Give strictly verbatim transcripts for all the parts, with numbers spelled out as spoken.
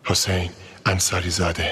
حسین انصاری زاده.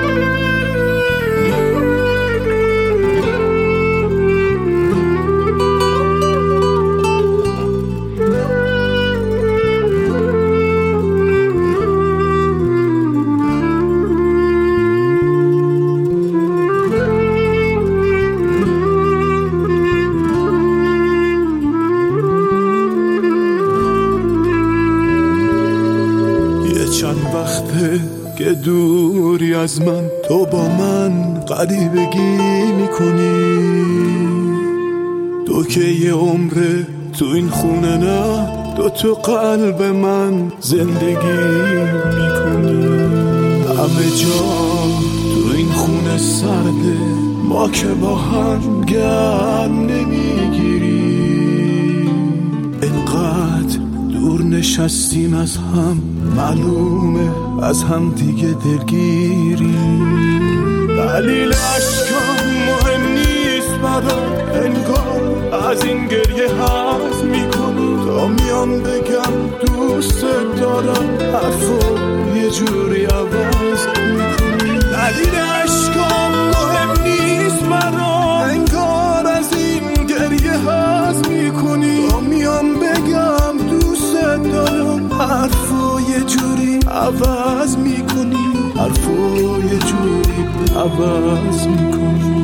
چند وقته که دوری از من، تو با من غریبگی میکنی. تو که یه عمره تو این خونه، نه تو تو قلب من زندگی میکنی. همه جا تو این خونه سرده، ما که با هم گرم نمیگیری. اینقدر دور نشستیم از هم، معلومه از هم دیگه دلگیری. دلیل عشقم مهم نیست برام، انگار از این گریه حرف میکنی. تا میام بگم دوست دارم، حرفو یه جوری عوض میکنی. دلیل عشقم مهم نیست برام، انگار از این گریه حرف میکنی. تا میام بگم دوست دارم، حرفو یه جوری عوض میکنی. حرفو یه جوری عوض میکنی.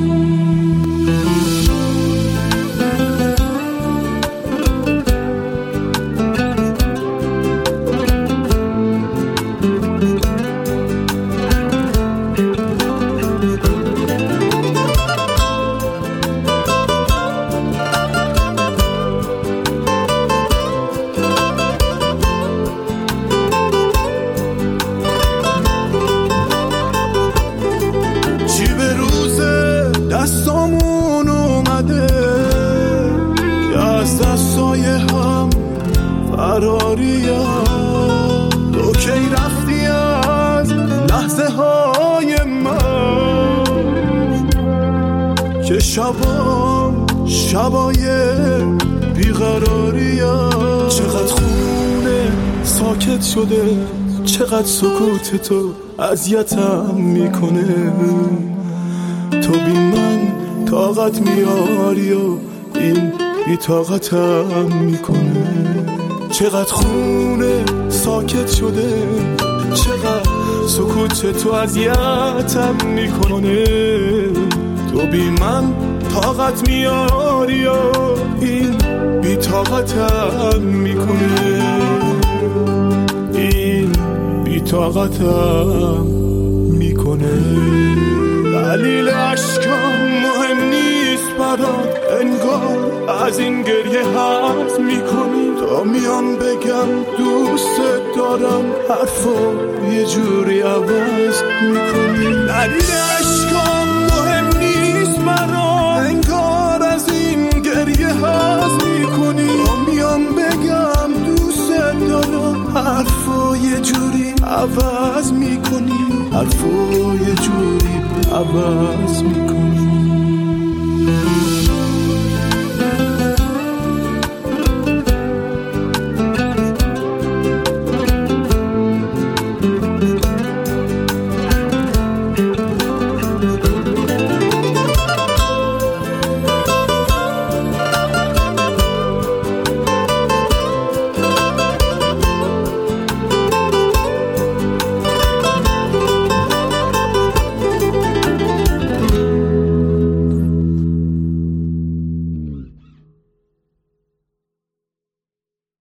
دستامون اومده که از دستای هم فراریم. تو کی رفتی از لحظه های من، که شبام شبای بیقراریم. چقدر خونه ساکت شده، چقدر سکوت تو اذیتم میکنه. تو بی من طاقت میاری و این بی طاقتم میکنه. چقدر خونه ساکت شده، چقدر سکوت تو اذیتم میکنه. تو بی من طاقت میاری و این بی طاقتم میکنه. این بی طاقتم میکنه. دلیل عشقم مهم نیست برات، انگار از این گریه حرف میکنی. تا میام بگم دوست دارم، حرفو یه جوری عوض میکنی. دلیل عشقم مهم نیست برات، انگار از این گریه حرف میکنی. تا میام بگم دوست دارم، حرفو یه جوری عوض میکنی. حرفو یه جوری عوض میکنی.